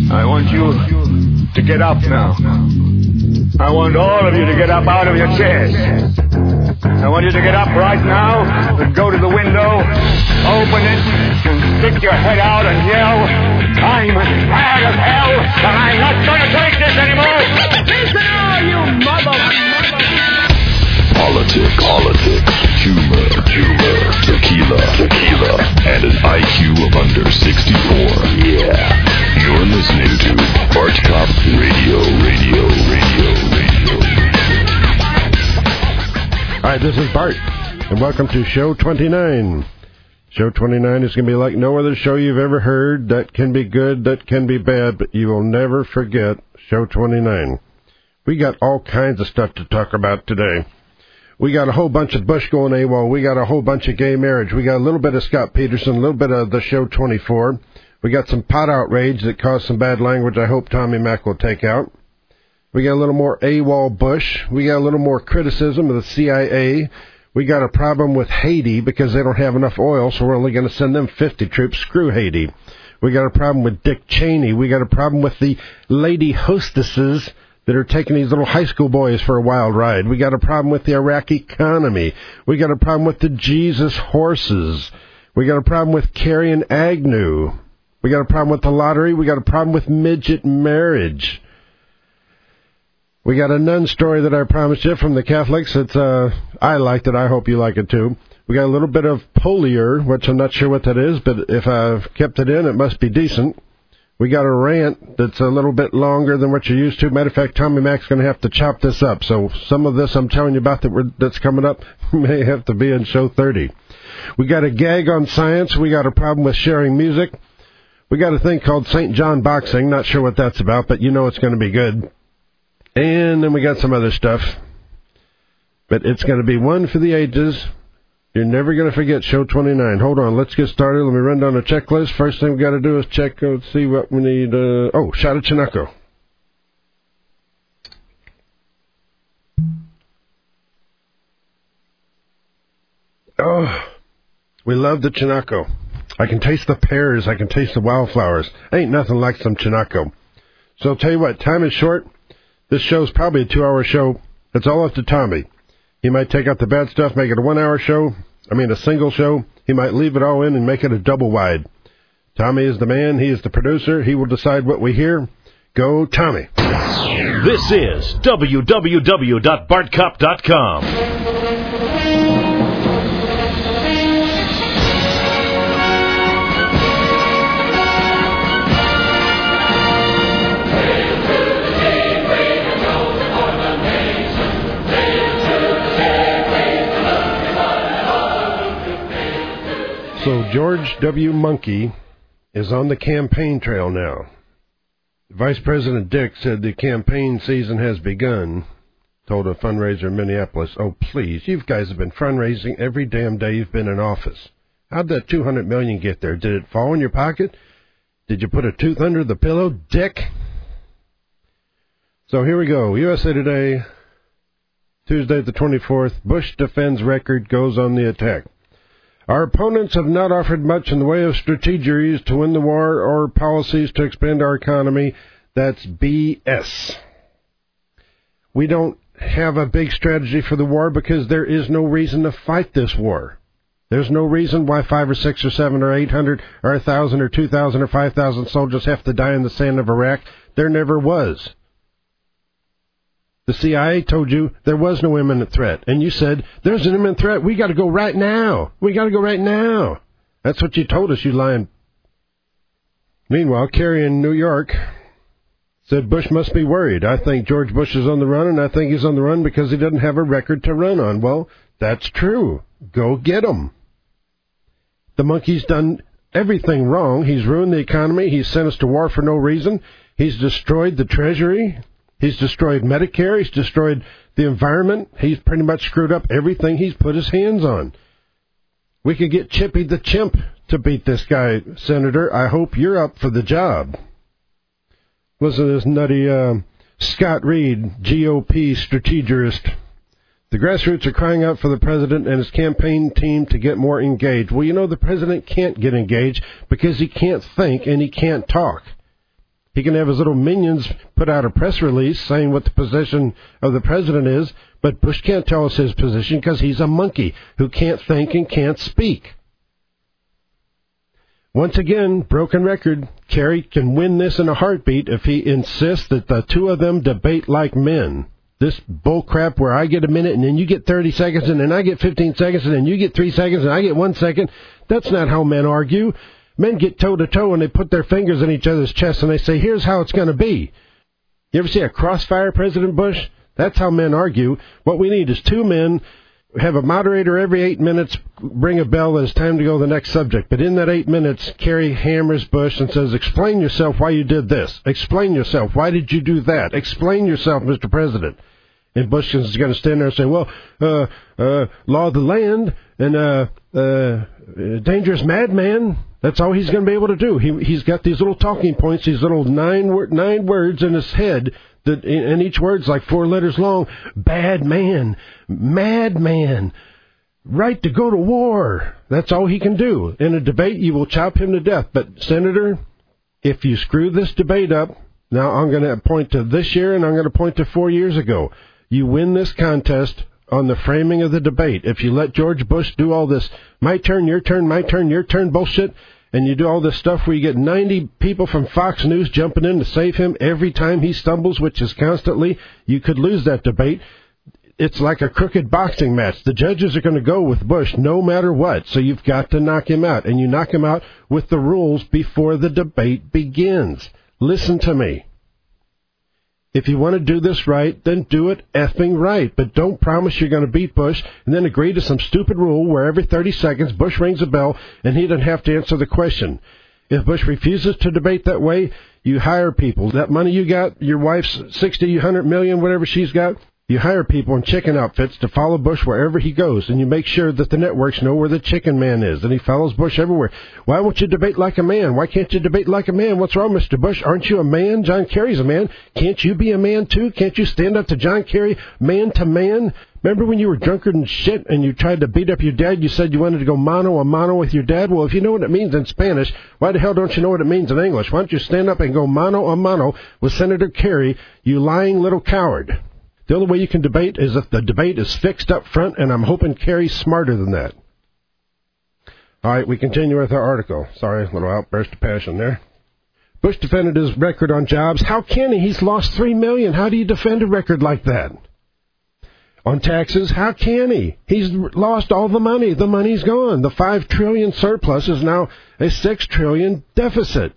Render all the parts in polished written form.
I want you to get up now. I want all of you to get up out of your chairs. I want you to get up right now and go to the window, open it, and stick your head out and yell, I'm mad as hell, and I'm not going to take this anymore. Listen, all you Politics, humor, tequila, and an IQ of under 64. Yeah. You're listening to Bart Cop Radio. Hi, this is Bart, and welcome to Show 29. Show 29 is going to be like no other show you've ever heard. That can be good, that can be bad, but you will never forget Show 29. We got all kinds of stuff to talk about today. We got a whole bunch of Bush going AWOL. We got a whole bunch of gay marriage. We got a little bit of Scott Peterson, a little bit of the Show 24. We got some pot outrage that caused some bad language I hope Tommy Mac will take out. We got a little more AWOL Bush. We got a little more criticism of the CIA. We got a problem with Haiti because they don't have enough oil, so we're only going to send them 50 troops. Screw Haiti. We got a problem with Dick Cheney. We got a problem with the lady hostesses that are taking these little high school boys for a wild ride. We got a problem with the Iraqi economy. We got a problem with the Jesus horses. We got a problem with Kerry and Agnew. We got a problem with the lottery. We got a problem with midget marriage. We got a nun story that I promised you from the Catholics. It's I liked it. I hope you like it too. We got a little bit of polier, which I'm not sure what that is, but if I've kept it in, it must be decent. We got a rant that's a little bit longer than what you're used to. Matter of fact, Tommy Mac's going to have to chop this up. So some of this I'm telling you about that's coming up may have to be in show 30. We got a gag on science. We got a problem with sharing music. We got a thing called St. John Boxing. Not sure what that's about, but you know it's going to be good. And then we got some other stuff. But it's going to be one for the ages. You're never going to forget Show 29. Hold on, let's get started. Let me run down the checklist. First thing we got to do is check, let's see what we need. Shot of Chinook. Oh, we love the Chinook. I can taste the pears. I can taste the wildflowers. Ain't nothing like some Chinook. So I'll tell you what, time is short. This show's probably a 2-hour show. It's all up to Tommy. He might take out the bad stuff, make it a 1-hour show. A single show. He might leave it all in and make it a double wide. Tommy is the man. He is the producer. He will decide what we hear. Go, Tommy. This is www.bartcop.com. So George W. Monkey is on the campaign trail now. Vice President Dick said the campaign season has begun, told a fundraiser in Minneapolis. Oh, please, you guys have been fundraising every damn day you've been in office. How'd that $200 million get there? Did it fall in your pocket? Did you put a tooth under the pillow, Dick? So here we go. USA Today, Tuesday the 24th. Bush defends record, goes on the attack. Our opponents have not offered much in the way of strategies to win the war or policies to expand our economy. That's BS. We don't have a big strategy for the war because there is no reason to fight this war. There's no reason why 5 or 6 or 7 or 800 or 1,000 or 2,000 or 5,000 soldiers have to die in the sand of Iraq. There never was. The CIA told you there was no imminent threat. And you said, there's an imminent threat. We got to go right now. We got to go right now. That's what you told us, you lying. Meanwhile, Kerry in New York said Bush must be worried. I think George Bush is on the run, and I think he's on the run because he doesn't have a record to run on. Well, that's true. Go get him. The monkey's done everything wrong. He's ruined the economy. He's sent us to war for no reason. He's destroyed the Treasury. He's destroyed Medicare. He's destroyed the environment. He's pretty much screwed up everything he's put his hands on. We could get Chippy the Chimp to beat this guy, Senator. I hope you're up for the job. Listen to this nutty Scott Reed, GOP strategist. The grassroots are crying out for the president and his campaign team to get more engaged. Well, you know, the president can't get engaged because he can't think and he can't talk. He can have his little minions put out a press release saying what the position of the president is, but Bush can't tell us his position because he's a monkey who can't think and can't speak. Once again, broken record, Kerry can win this in a heartbeat if he insists that the two of them debate like men. This bullcrap where I get a minute and then you get 30 seconds and then I get 15 seconds and then you get 3 seconds and I get 1 second, that's not how men argue. Men get toe-to-toe and they put their fingers in each other's chests and they say, here's how it's going to be. You ever see a crossfire, President Bush? That's how men argue. What we need is two men, have a moderator every 8 minutes, ring a bell, and it's time to go to the next subject. But in that 8 minutes, Kerry hammers Bush and says, explain yourself why you did this. Explain yourself. Why did you do that? Explain yourself, Mr. President. And Bush is going to stand there and say, well, law of the land and dangerous madman. That's all he's going to be able to do. He's got these little talking points, these little nine words in his head, and each word's like 4 letters long. Bad man, madman, right to go to war. That's all he can do. In a debate, you will chop him to death. But, Senator, if you screw this debate up, now I'm going to point to this year and I'm going to point to 4 years ago. You win this contest on the framing of the debate. If you let George Bush do all this my turn, your turn, my turn, your turn bullshit, and you do all this stuff where you get 90 people from Fox News jumping in to save him every time he stumbles, which is constantly, you could lose that debate. It's like a crooked boxing match. The judges are going to go with Bush no matter what, so you've got to knock him out. And you knock him out with the rules before the debate begins. Listen to me. If you want to do this right, then do it effing right. But don't promise you're going to beat Bush and then agree to some stupid rule where every 30 seconds Bush rings a bell and he doesn't have to answer the question. If Bush refuses to debate that way, you hire people. That money you got, your wife's 60, 100 million, whatever she's got, you hire people in chicken outfits to follow Bush wherever he goes, and you make sure that the networks know where the chicken man is, and he follows Bush everywhere. Why won't you debate like a man? Why can't you debate like a man? What's wrong, Mr. Bush? Aren't you a man? John Kerry's a man. Can't you be a man, too? Can't you stand up to John Kerry, man to man? Remember when you were drunkard and shit and you tried to beat up your dad? You said you wanted to go mano a mano with your dad? Well, if you know what it means in Spanish, why the hell don't you know what it means in English? Why don't you stand up and go mano a mano with Senator Kerry, you lying little coward? The only way you can debate is if the debate is fixed up front, and I'm hoping Kerry's smarter than that. All right, we continue with our article. Sorry, a little outburst of passion there. Bush defended his record on jobs. How can he? He's lost $3 million. How do you defend a record like that? On taxes, how can he? He's lost all the money. The money's gone. The $5 trillion surplus is now a $6 trillion deficit.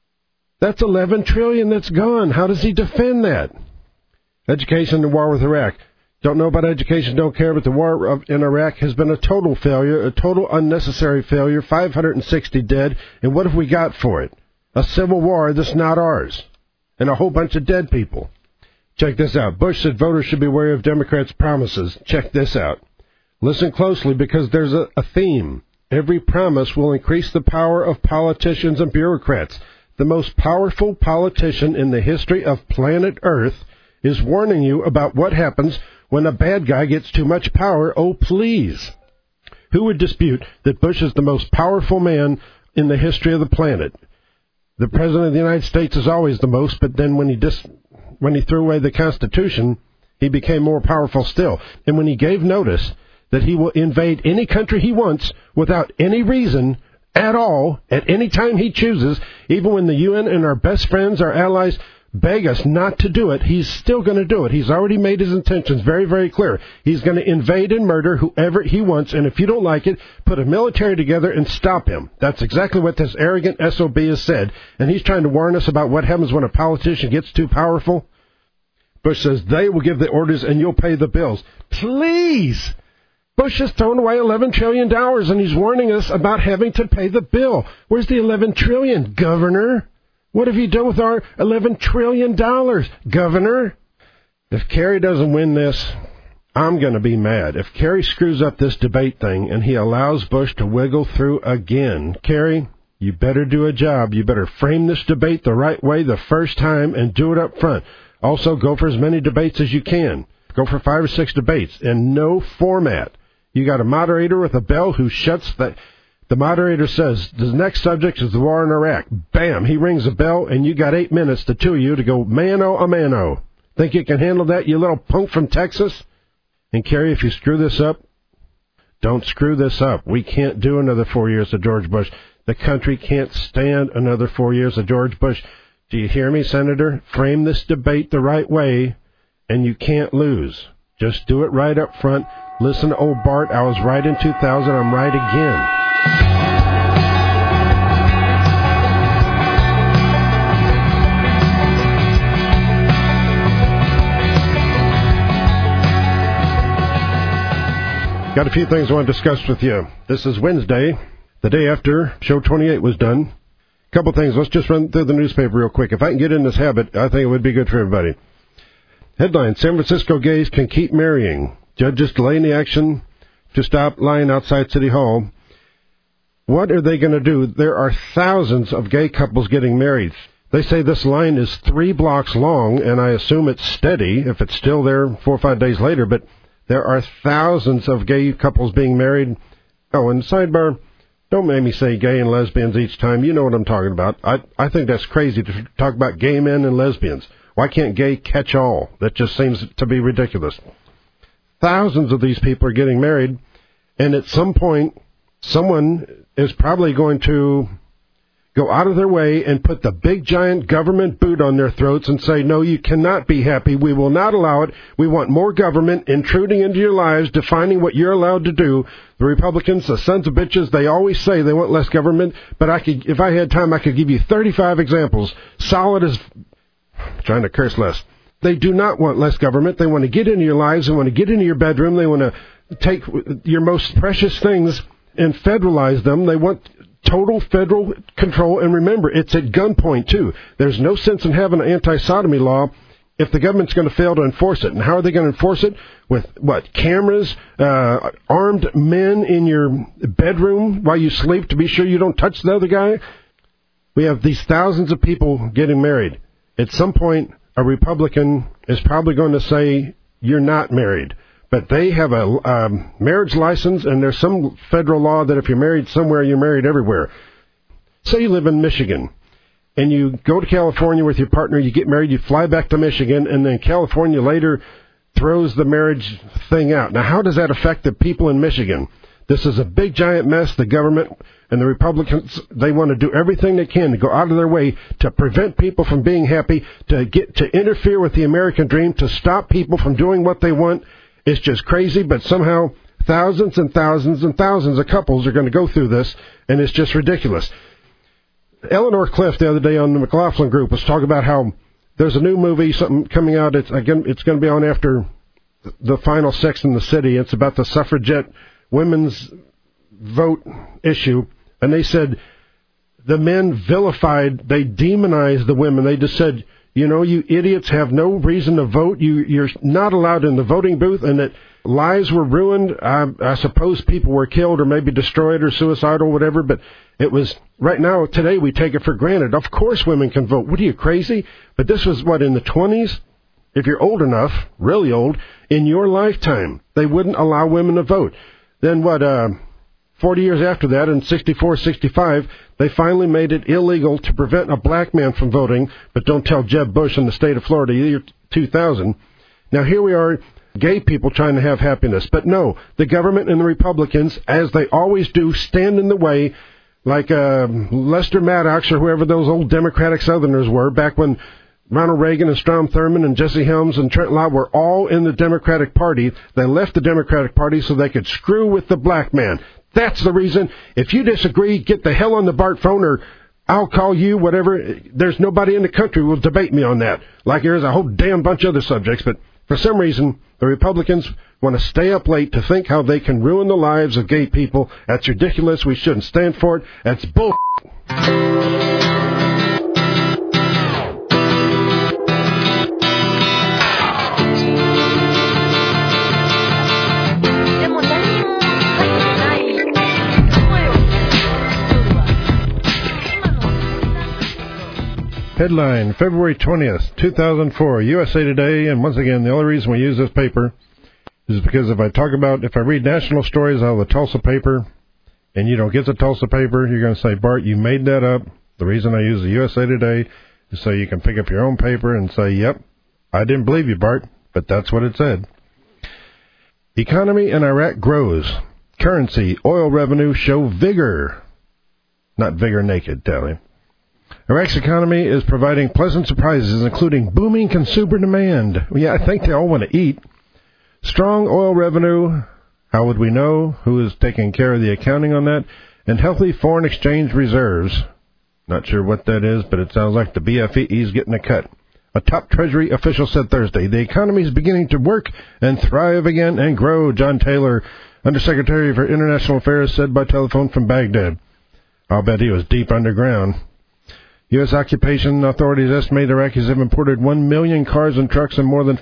That's $11 trillion that's gone. How does he defend that? Education, the war with Iraq. Don't know about education, don't care, but the war in Iraq has been a total failure, a total unnecessary failure, 560 dead, and what have we got for it? A civil war that's not ours, and a whole bunch of dead people. Check this out. Bush said voters should be wary of Democrats' promises. Check this out. Listen closely because there's a theme. Every promise will increase the power of politicians and bureaucrats. The most powerful politician in the history of planet Earth is warning you about what happens when a bad guy gets too much power. Oh, please. Who would dispute that Bush is the most powerful man in the history of the planet? The President of the United States is always the most, but then when he threw away the Constitution, he became more powerful still. And when he gave notice that he will invade any country he wants without any reason at all, at any time he chooses, even when the UN and our best friends, our allies, beg us not to do it, he's still going to do it. He's already made his intentions very, very clear. He's going to invade and murder whoever he wants, and if you don't like it, put a military together and stop him. That's exactly what this arrogant SOB has said, and he's trying to warn us about what happens when a politician gets too powerful. Bush says they will give the orders and you'll pay the bills. Please! Bush has thrown away $11 trillion, and he's warning us about having to pay the bill. Where's the $11 trillion, Governor? What have you done with our $11 trillion, Governor? If Kerry doesn't win this, I'm going to be mad. If Kerry screws up this debate thing and he allows Bush to wiggle through again, Kerry, you better do a job. You better frame this debate the right way the first time and do it up front. Also, go for as many debates as you can. Go for 5 or 6 debates in no format. You got a moderator with a bell who shuts the The moderator says, the next subject is the war in Iraq. Bam, he rings a bell, and you got 8 minutes, the two of you, to go mano-a-mano. Think you can handle that, you little punk from Texas? And Kerry, if you screw this up, don't screw this up. We can't do another 4 years of George Bush. The country can't stand another 4 years of George Bush. Do you hear me, Senator? Frame this debate the right way, and you can't lose. Just do it right up front. Listen to old Bart. I was right in 2000. I'm right again. Got a few things I want to discuss with you. This is Wednesday, the day after Show 28 was done. A couple things. Let's just run through the newspaper real quick. If I can get in this habit, I think it would be good for everybody. Headline, San Francisco gays can keep marrying. Judges delaying the action to stop lying outside City Hall. What are they going to do? There are thousands of gay couples getting married. They say this line is 3 blocks long, and I assume it's steady if it's still there 4 or 5 days later, but there are thousands of gay couples being married. Oh, and sidebar, don't make me say gay and lesbians each time. You know what I'm talking about. I think that's crazy to talk about gay men and lesbians. Why can't gay catch all? That just seems to be ridiculous. Thousands of these people are getting married, and at some point, someone is probably going to go out of their way and put the big giant government boot on their throats and say, no, you cannot be happy. We will not allow it. We want more government intruding into your lives, defining what you're allowed to do. The Republicans, the sons of bitches, they always say they want less government, but if I had time, I could give you 35 examples, solid as, trying to curse less. They do not want less government. They want to get into your lives. They want to get into your bedroom. They want to take your most precious things and federalize them. They want total federal control, and remember, it's at gunpoint, too. There's no sense in having an anti-sodomy law if the government's going to fail to enforce it. And how are they going to enforce it? With, what, cameras, armed men in your bedroom while you sleep to be sure you don't touch the other guy? We have these thousands of people getting married. At some point, a Republican is probably going to say, you're not married. But they have a marriage license, and there's some federal law that if you're married somewhere, you're married everywhere. Say you live in Michigan, and you go to California with your partner, you get married, you fly back to Michigan, and then California later throws the marriage thing out. Now, how does that affect the people in Michigan? This is a big, giant mess. The government and the Republicans, they want to do everything they can to go out of their way to prevent people from being happy, to interfere with the American dream, to stop people from doing what they want. It's just crazy, but somehow thousands and thousands and thousands of couples are going to go through this, and it's just ridiculous. Eleanor Clift the other day on the McLaughlin Group was talking about how there's a new movie, something coming out. It's going to be on after the final Sex in the City. It's about the suffragette women's vote issue, and they said the men vilified, they demonized the women. They just said, you know, you idiots have no reason to vote. You're not allowed in the voting booth, and that lives were ruined. I suppose people were killed or maybe destroyed or suicidal, whatever, but it was, right now, today, we take it for granted. Of course women can vote. What are you, crazy? But this was, in the 20s? If you're old enough, really old, in your lifetime, they wouldn't allow women to vote. Then 40 years after that, in 64, 65, they finally made it illegal to prevent a black man from voting, but don't tell Jeb Bush in the state of Florida, year 2000. Now here we are, gay people trying to have happiness. But no, the government and the Republicans, as they always do, stand in the way, like Lester Maddox or whoever those old Democratic Southerners were, back when Ronald Reagan and Strom Thurmond and Jesse Helms and Trent Lott were all in the Democratic Party. They left the Democratic Party so they could screw with the black man. That's the reason. If you disagree, get the hell on the Bart phone, or I'll call you, whatever. There's nobody in the country who will debate me on that. Like there's a whole damn bunch of other subjects. But for some reason, the Republicans want to stay up late to think how they can ruin the lives of gay people. That's ridiculous. We shouldn't stand for it. That's bull. Headline, February 20th, 2004, USA Today, and once again, the only reason we use this paper is because if I read national stories out of the Tulsa paper, and you don't get the Tulsa paper, you're going to say, Bart, you made that up. The reason I use the USA Today is so you can pick up your own paper and say, yep, I didn't believe you, Bart, but that's what it said. Economy in Iraq grows. Currency, oil revenue show vigor. Not vigor naked, tell you. Iraq's economy is providing pleasant surprises, including booming consumer demand. Yeah, I think they all want to eat. Strong oil revenue. How would we know? Who is taking care of the accounting on that? And healthy foreign exchange reserves. Not sure what that is, but it sounds like the BFE is getting a cut. A top Treasury official said Thursday, the economy is beginning to work and thrive again and grow, John Taylor, Undersecretary for International Affairs, said by telephone from Baghdad. I'll bet he was deep underground. U.S. occupation authorities estimate Iraqis have imported 1 million cars and trucks and more than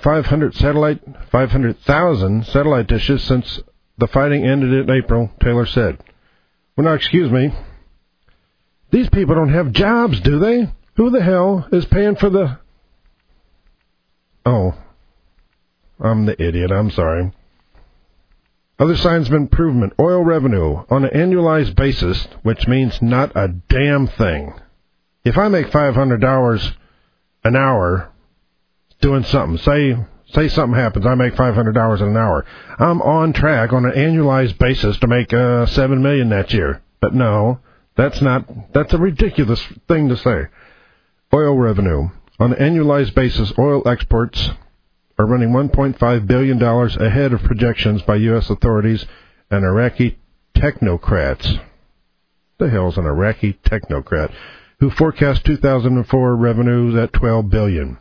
500,000 satellite dishes since the fighting ended in April, Taylor said. Well, now, excuse me. These people don't have jobs, do they? Who the hell is paying for the... Oh, I'm the idiot. I'm sorry. Other signs of improvement. Oil revenue on an annualized basis, which means not a damn thing. If I make $500 an hour doing something, say something happens, I make $500 an hour, I'm on track on an annualized basis to make $7 million that year. But no, that's a ridiculous thing to say. Oil revenue. On an annualized basis, oil exports are running $1.5 billion ahead of projections by U.S. authorities and Iraqi technocrats. The hell's an Iraqi technocrat? Who forecast 2004 revenues at $12 billion.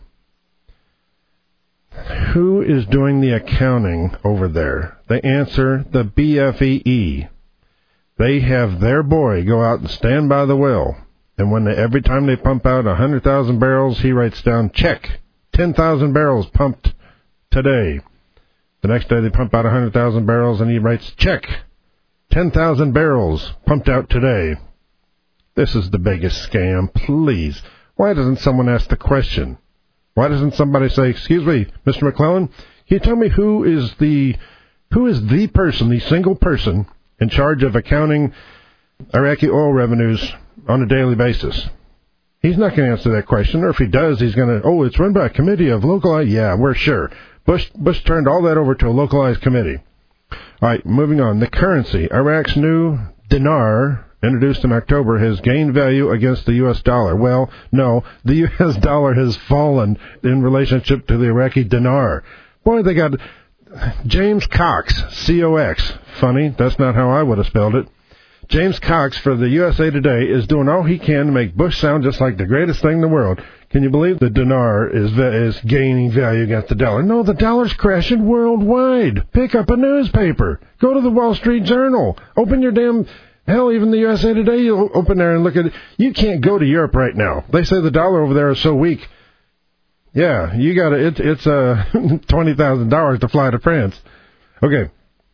Who is doing the accounting over there? The answer, the BFEE. They have their boy go out and stand by the well, and every time they pump out 100,000 barrels, he writes down, check, 10,000 barrels pumped today. The next day they pump out 100,000 barrels, and he writes, check, 10,000 barrels pumped out today. This is the biggest scam, please. Why doesn't someone ask the question? Why doesn't somebody say, excuse me, Mr. McClellan, can you tell me who is the person, the single person in charge of accounting Iraqi oil revenues on a daily basis? He's not going to answer that question, or if he does, he's going to, it's run by a committee of localized, yeah, we're sure. Bush turned all that over to a localized committee. All right, moving on. The currency, Iraq's new dinar, introduced in October, has gained value against the U.S. dollar. Well, no, the U.S. dollar has fallen in relationship to the Iraqi dinar. Boy, they got James Cox, C-O-X. Funny, that's not how I would have spelled it. James Cox for the USA Today is doing all he can to make Bush sound just like the greatest thing in the world. Can you believe the dinar is gaining value against the dollar? No, the dollar's crashing worldwide. Pick up a newspaper. Go to the Wall Street Journal. Open your damn... Hell, even the USA Today, you open there and look at it. You can't go to Europe right now. They say the dollar over there is so weak. Yeah, you got to. It's $20,000 to fly to France. Okay.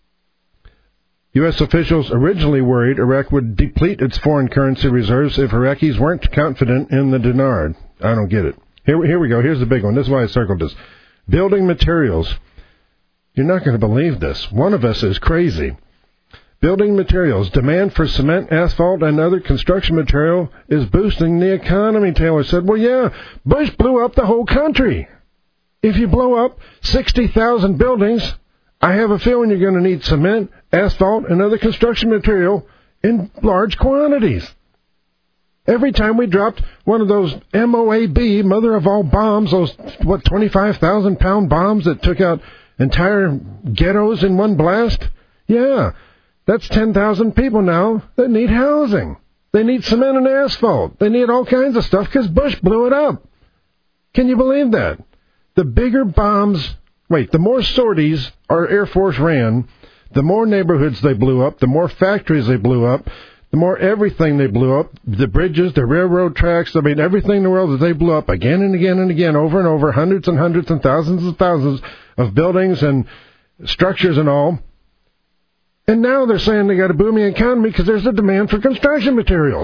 U.S. officials originally worried Iraq would deplete its foreign currency reserves if Iraqis weren't confident in the dinar. I don't get it. Here we go. Here's the big one. This is why I circled this. Building materials. You're not going to believe this. One of us is crazy. Building materials. Demand for cement, asphalt, and other construction material is boosting the economy, Taylor said. Well, yeah, Bush blew up the whole country. If you blow up 60,000 buildings, I have a feeling you're going to need cement, asphalt, and other construction material in large quantities. Every time we dropped one of those MOAB, mother of all bombs, those, 25,000-pound bombs that took out entire ghettos in one blast? Yeah. That's 10,000 people now that need housing. They need cement and asphalt. They need all kinds of stuff because Bush blew it up. Can you believe that? The bigger bombs, the more sorties our Air Force ran, the more neighborhoods they blew up, the more factories they blew up, the more everything they blew up, the bridges, the railroad tracks, everything in the world that they blew up again and again and again, over and over, hundreds and hundreds and thousands of buildings and structures and all. And now they're saying they got a booming economy because there's a demand for construction materials.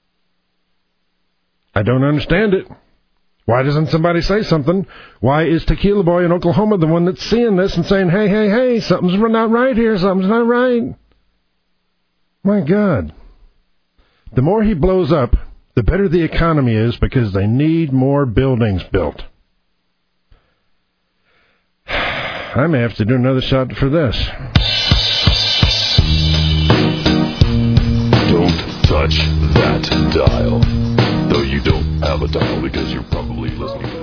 I don't understand it. Why doesn't somebody say something? Why is Tequila Boy in Oklahoma the one that's seeing this and saying, hey, something's not right here, something's not right? My God. The more he blows up, the better the economy is because they need more buildings built. I may have to do another shot for this. Don't touch that dial. Though you don't have a dial because you're probably listening to